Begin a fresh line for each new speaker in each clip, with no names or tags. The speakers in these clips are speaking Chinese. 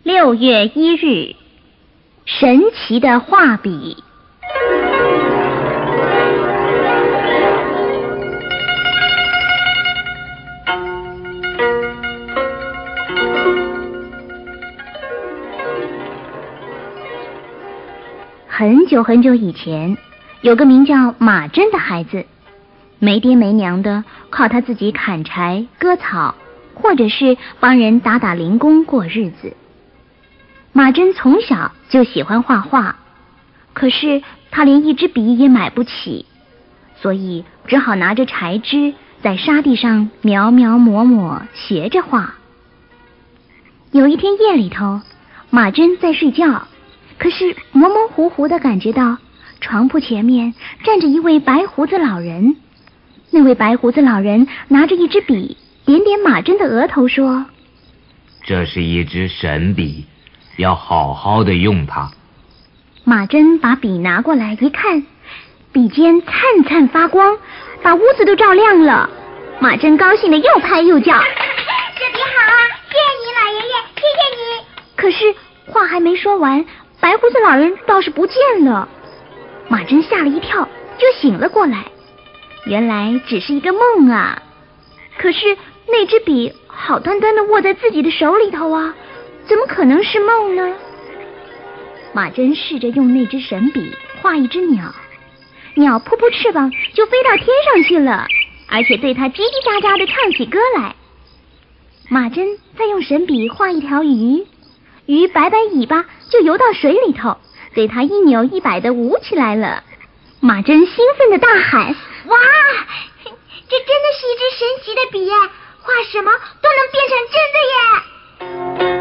6月1日，神奇的画笔。很久很久以前，有个名叫马珍的孩子，没爹没娘的，靠他自己砍柴、割草，或者是帮人打打零工过日子。马珍从小就喜欢画画，可是他连一支笔也买不起，所以只好拿着柴枝在沙地上描描抹抹学着画。有一天夜里头，马珍在睡觉，可是模模糊糊地感觉到床铺前面站着一位白胡子老人。那位白胡子老人拿着一支笔，点点马珍的额头说：
这是一支神笔，要好好的用它。
马珍把笔拿过来一看，笔尖灿灿发光，把屋子都照亮了。马珍高兴的又拍又叫：
这笔好啊，谢谢你老爷爷，谢谢你。
可是话还没说完，白胡子老人倒是不见了。马珍吓了一跳，就醒了过来，原来只是一个梦啊。可是那支笔好端端的握在自己的手里头啊，怎么可能是梦呢？马珍试着用那支神笔画一只鸟，鸟扑扑翅膀就飞到天上去了，而且对它叽叽喳喳的唱起歌来。马珍再用神笔画一条鱼，鱼摆摆尾巴就游到水里头，对它一扭一摆的舞起来了。马珍兴奋的大喊：
哇，这真的是一支神奇的笔耶，画什么都能变成真的耶。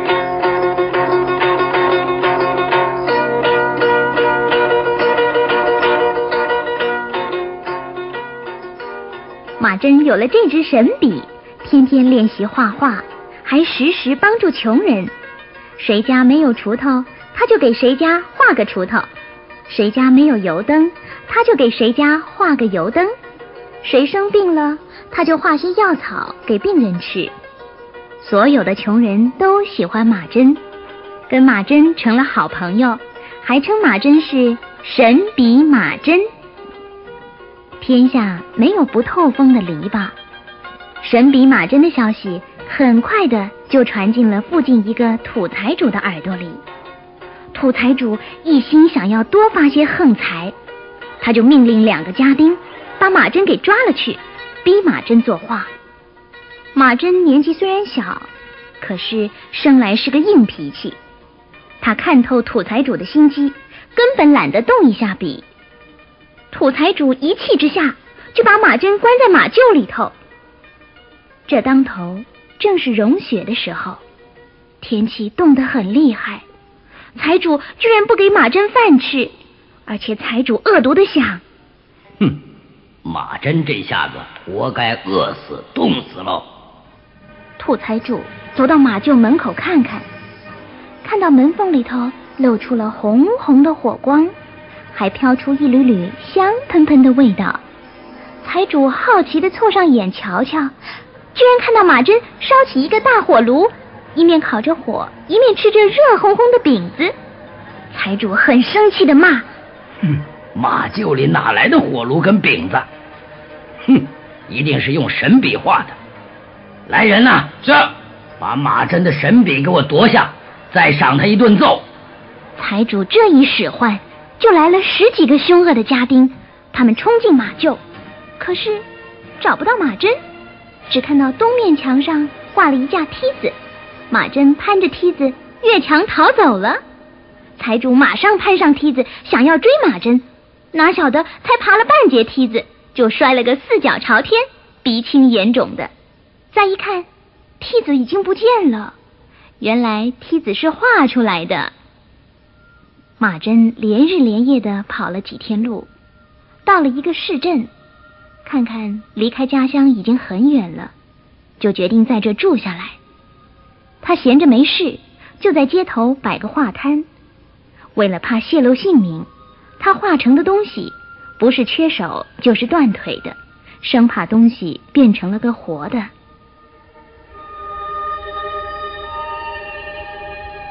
马珍有了这支神笔，天天练习画画，还时时帮助穷人。谁家没有锄头，他就给谁家画个锄头；谁家没有油灯，他就给谁家画个油灯；谁生病了，他就画些药草给病人吃。所有的穷人都喜欢马珍，跟马珍成了好朋友，还称马珍是神笔马珍。天下没有不透风的篱笆，神笔马珍的消息很快的就传进了附近一个土财主的耳朵里。土财主一心想要多发些横财，他就命令2个家丁把马珍给抓了去，逼马珍作画。马珍年纪虽然小，可是生来是个硬脾气，他看透土财主的心机，根本懒得动一下笔。土财主一气之下就把马珍关在马厩里头。这当头正是融雪的时候，天气冻得很厉害，财主居然不给马珍饭吃，而且财主恶毒的想：
马珍这下子活该饿死冻死喽。
土财主走到马厩门口看看，看到门缝里头露出了红红的火光，还飘出一缕缕香喷喷的味道。财主好奇地凑上眼瞧瞧，居然看到马珍烧起一个大火炉，一面烤着火，一面吃着热烘烘的饼子。财主很生气地骂：
马厩里哪来的火炉跟饼子？一定是用神笔画的。来人呐！
是。
把马珍的神笔给我夺下，再赏他一顿揍。
财主这一使唤，就来了10几个凶恶的家丁，他们冲进马厩，可是找不到马珍，只看到东面墙上挂了一架梯子，马珍攀着梯子越墙逃走了。财主马上攀上梯子想要追马珍，哪晓得才爬了半截梯子就摔了个4脚朝天，鼻青眼肿的。再一看，梯子已经不见了，原来梯子是画出来的。马珍连日连夜的跑了几天路，到了一个市镇，看看离开家乡已经很远了，就决定在这住下来。他闲着没事，就在街头摆个画摊。为了怕泄露姓名，他画成的东西不是缺手就是断腿的，生怕东西变成了个活的。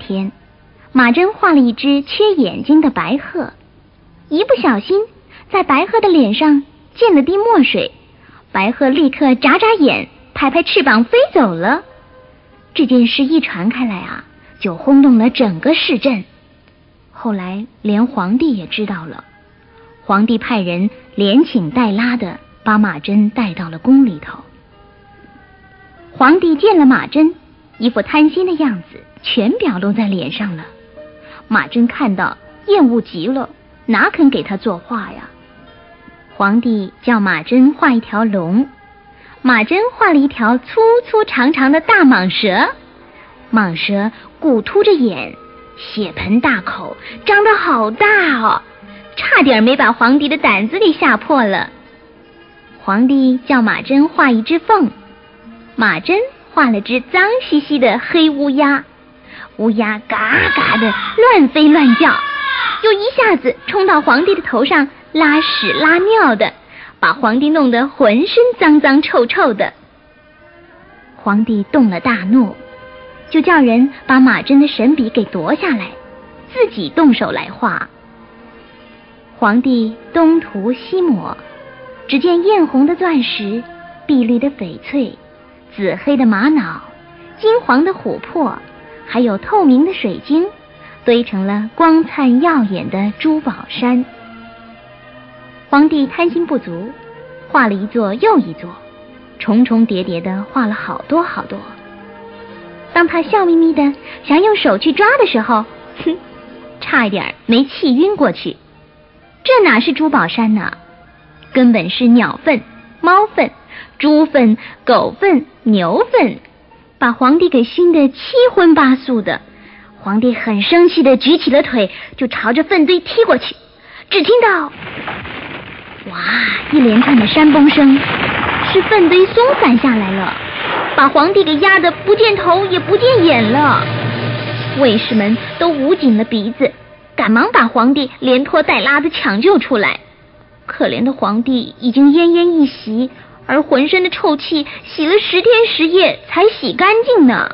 天，马珍画了一只缺眼睛的白鹤，一不小心在白鹤的脸上溅了滴墨水，白鹤立刻眨眨眼，拍拍翅膀飞走了。这件事一传开来啊，就轰动了整个市镇。后来连皇帝也知道了，皇帝派人连请带拉的把马珍带到了宫里头。皇帝见了马珍，一副贪心的样子全表露在脸上了。马珍看到厌恶极了，哪肯给他作画呀？皇帝叫马珍画一条龙，马珍画了一条粗粗长长的大蟒蛇，蟒蛇鼓凸着眼，血盆大口，张得好大哦，差点没把皇帝的胆子给吓破了。皇帝叫马珍画一只凤，马珍画了只脏兮兮的黑乌鸦，乌鸦嘎嘎的乱飞乱叫，又一下子冲到皇帝的头上拉屎拉尿的，把皇帝弄得浑身脏脏臭臭的。皇帝动了大怒，就叫人把马珍的神笔给夺下来，自己动手来画。皇帝东涂西抹，只见艳红的钻石，碧绿的翡翠，紫黑的玛瑙，金黄的琥珀，还有透明的水晶，堆成了光灿耀眼的珠宝山。皇帝贪心不足，画了一座又一座，重重叠叠的画了好多好多。当他笑眯眯的想用手去抓的时候，差一点没气晕过去。这哪是珠宝山呢？根本是鸟粪、猫粪、猪粪、狗粪、牛粪，把皇帝给熏得七荤八素的。皇帝很生气的举起了腿，就朝着粪堆踢过去。只听到哇一连串的山崩声，是粪堆松散下来了，把皇帝给压得不见头也不见眼了。卫士们都捂紧了鼻子，赶忙把皇帝连拖带拉的抢救出来。可怜的皇帝已经奄奄一息，而浑身的臭气洗了10天10夜才洗干净呢。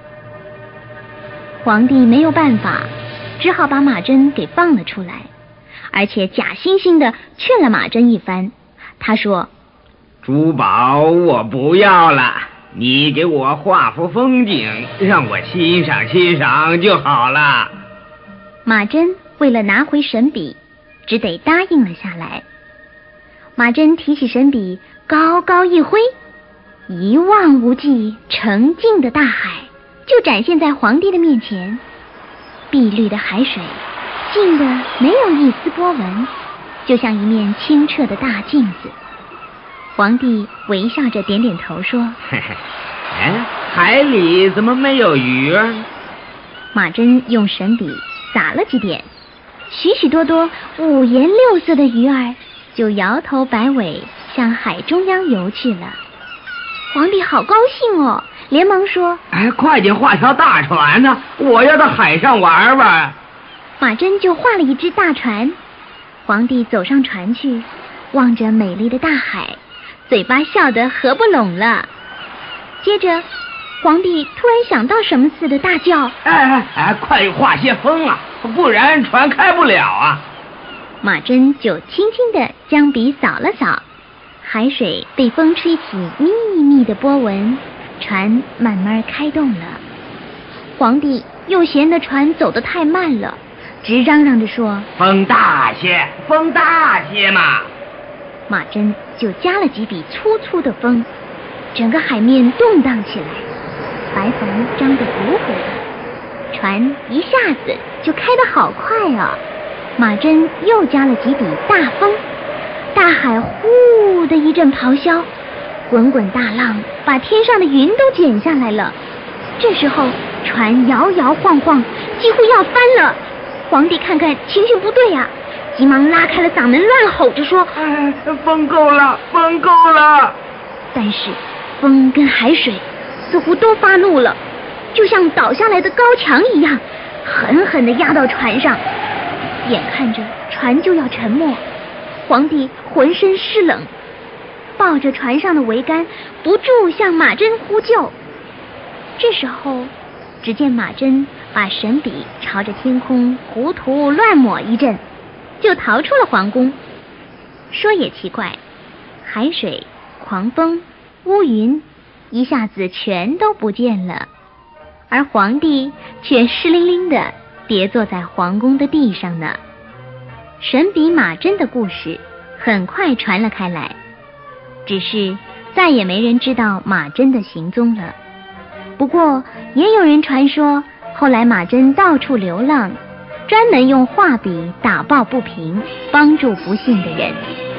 皇帝没有办法，只好把马珍给放了出来，而且假惺惺的劝了马珍一番。他说：
珠宝我不要了，你给我画幅风景，让我欣赏欣赏就好了。
马珍为了拿回神笔，只得答应了下来。马珍提起神笔，高高一挥，一望无际澄净的大海就展现在皇帝的面前。碧绿的海水静得没有一丝波纹，就像一面清澈的大镜子。皇帝微笑着点点头说：海里怎么没有鱼儿？马珍用神笔撒了几点，许许多多五颜六色的鱼儿就摇头摆尾向海中央游去了。皇帝好高兴哦，连忙说：
快点画条大船呢，我要到海上玩玩。
马珍就画了一只大船。皇帝走上船去，望着美丽的大海，嘴巴笑得合不拢了。接着皇帝突然想到什么似的，大叫：
快画些风啊，不然船开不了啊。
马珍就轻轻地将笔扫了扫，海水被风吹起密密的波纹，船慢慢开动了。皇帝又嫌得船走得太慢了，直嚷嚷着说：
风大些，风大些嘛。
马珍就加了几笔粗粗的风，整个海面动荡起来，白帆张得鼓鼓的，船一下子就开得好快啊。马珍又加了几笔大风，大海呼的一阵咆哮，滚滚大浪把天上的云都卷下来了。这时候船摇摇晃晃，几乎要翻了。皇帝看看情形不对啊，急忙拉开了嗓门乱吼着说：
风够了，风够了。
但是风跟海水似乎都发怒了，就像倒下来的高墙一样，狠狠地压到船上。眼看着船就要沉没，皇帝浑身湿冷，抱着船上的桅杆不住向马珍呼救。这时候只见马珍把神笔朝着天空胡涂乱抹一阵，就逃出了皇宫。说也奇怪，海水、狂风、乌云一下子全都不见了，而皇帝却湿淋淋的跌坐在皇宫的地上呢。神笔马针的故事很快传了开来，只是再也没人知道马针的行踪了。不过也有人传说，后来马针到处流浪，专门用画笔打抱不平，帮助不幸的人。